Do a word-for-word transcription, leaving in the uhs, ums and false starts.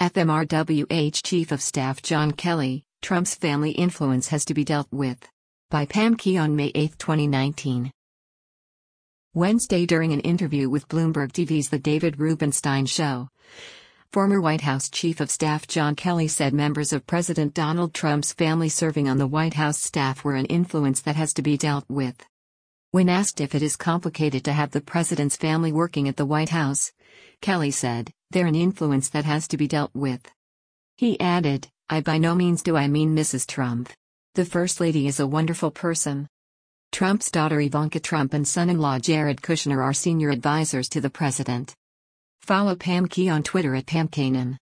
F M R W H Chief of Staff John Kelly, Trump's family influence has to be dealt with. By Pam Key on May eighth, twenty nineteen. Wednesday, during an interview with Bloomberg T V's The David Rubenstein Show, former White House Chief of Staff John Kelly said members of President Donald Trump's family serving on the White House staff were an influence that has to be dealt with. When asked if it is complicated to have the president's family working at the White House, Kelly said, "They're an influence that has to be dealt with." He added, "I by no means do I mean Missus Trump. The First Lady is a wonderful person. Trump's daughter Ivanka Trump and son-in-law Jared Kushner are senior advisors to the president." Follow Pam Key on Twitter at Pam Kanan.